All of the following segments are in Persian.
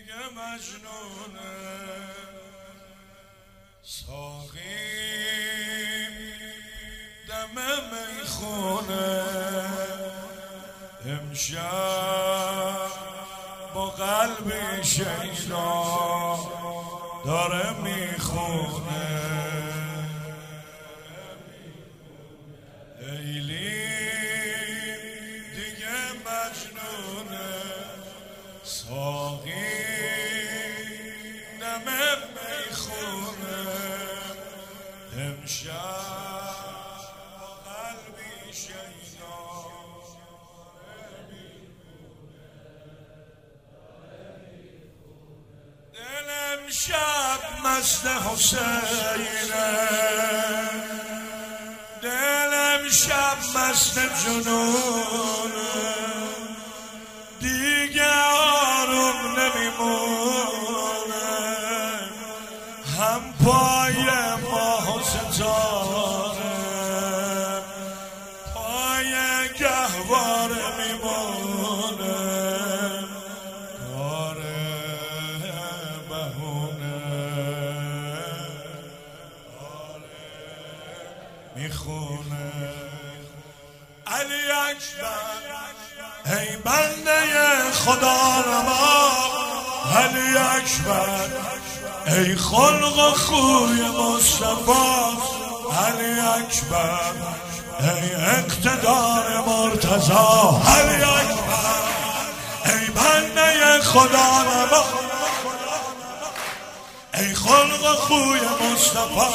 دیگه مجنونه ساقی دم میخونه امشب با قلبی شیدا داره میخونه لیلی دیگه مجنونه ساقی دم میخونه امشب با قلبی شیدا دلم شب مست حسینه دلم شب مست جنونه دیگه آروم نمیمونه هم پای ماه و ستاره پای گهواره میمونه کاره بهونه میخونه علی اکبر ای بنده خدا نما علی اکبر ای خلق و خوی مصطفی علی اکبر ای اقتدار مرتضی علی اکبر ای بنده خدا نما ای خلق و خوی مصطفی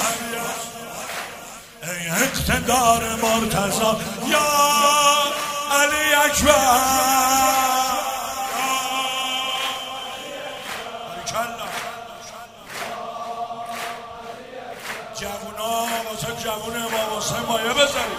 ای اقتدار مرتضی یا علی اکبر جوونا واسه جوون ما واسه مایه بزنید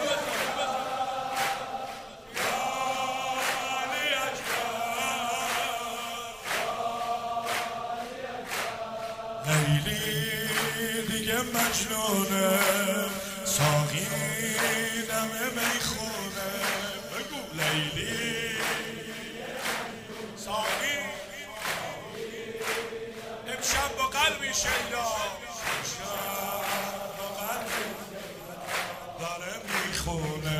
لیلی دیگه مجنونه ساقی دم میخونه بگو لیلی ساقی امشب با قلبی شیدا امشب با قلبی داره میخونه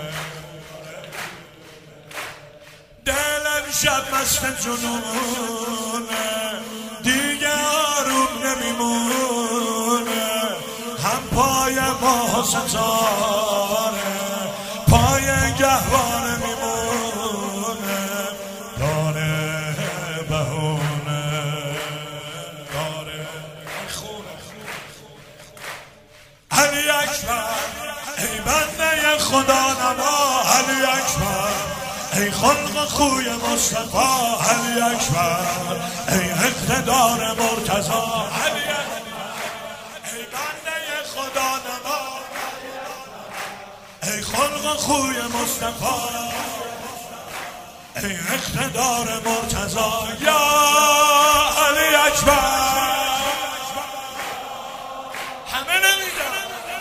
دلم شب مست جنونه دیگه آروم نمیمونه هم پای ماه و ستاره پای گهواره میمونه داره بهونه داره خونه علی اکبر ای بنده خدا نما علی اکبر ای خلق خوی مصطفی علی اکبر ای اقتدار مرتضی علی ای بنده خدا نما ای خلق خوی مصطفی ای اقتدار مرتضی یا علی اکبر همه نمیدن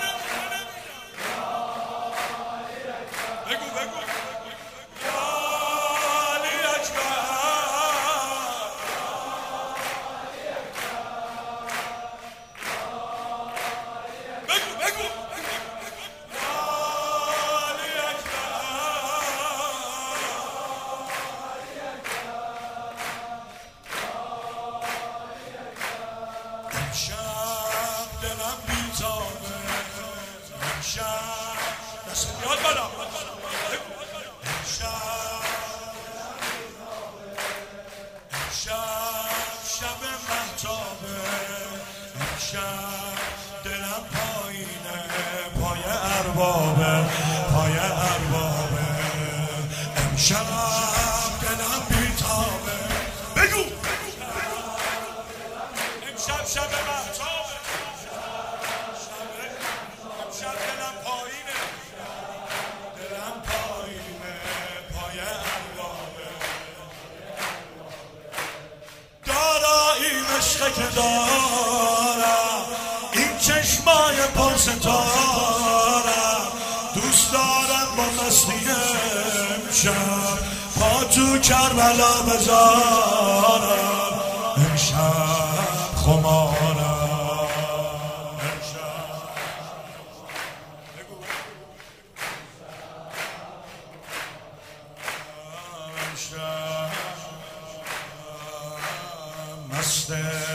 بگو بگو امشب دلم بیتابه امشب دست بیاد بالا امشب شب مهتابه امشب دلم پایینه پای اربابه پای اربابه امشب دلم بیتابه بگو امشب شب مهتابه امشب دلم پایینه پای اربابه دارایی عشقه که دارم این چشمای پرستارم دوست دارم با مستی امشب پا تو کربلا بذارم مست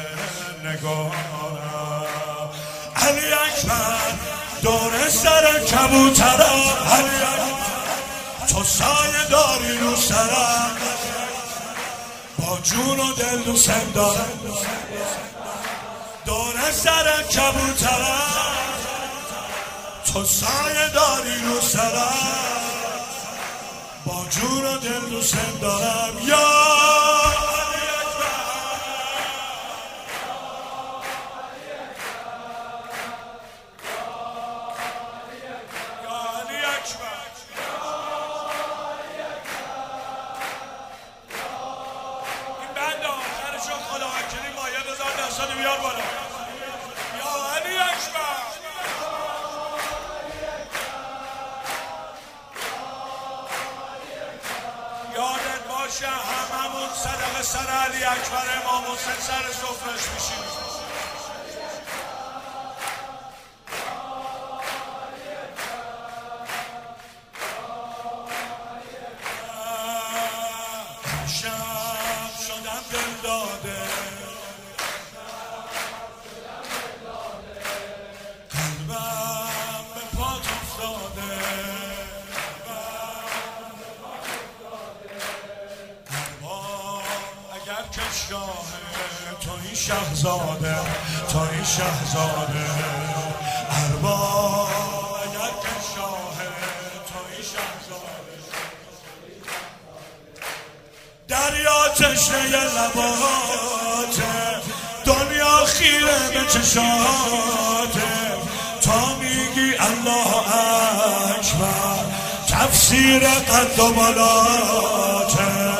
نگارم علی اکبر دور سر کبوترم علی اکبر تو سایه داری رو سرم با جون و دل دوست دارم دور سر کبوترم تو سایه داری رو سرم با جون و دل دوست دارم یا بیار بالا یا علی اکبر یادت باشه هممون صدقه سر علی اکبر امام حسین سر سفرش میشیم شب شدم دل داده که شاهه توی شهزاده توی شهزاده ارباب اگر که شاهه توی شهزاده دریا تشنه لباته دنیا خیره به چشاته تا میگی الله اکبر تفسیر قد و بالاته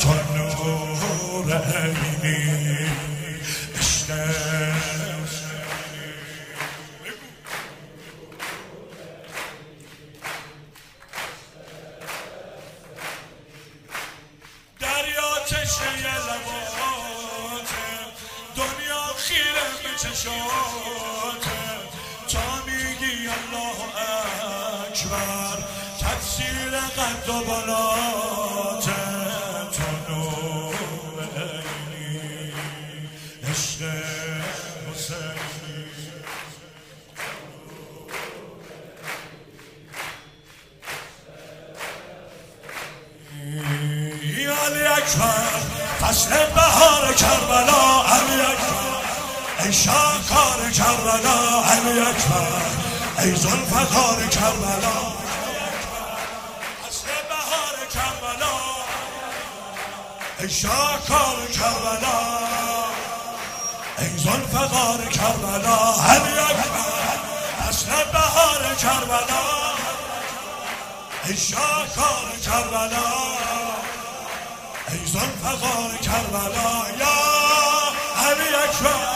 دریا چشمه لباته دنیا خیره به چشاته تا میگی الله اکبر تفسیر قد و بالاته تو نور عینی عشق حسینی علی اکبر فصل بهار کربلا علی اکبر ای شاهکار کربلا علی اکبر ای ذوالفقار کربلا فصل بهار کربلا ای شاهکار کربلا ای ذوالفقار کربلا علی اکبر فصل بهار کربلا ای شاهکار کربلا ای ذوالفقار کربلا یا علی اکبر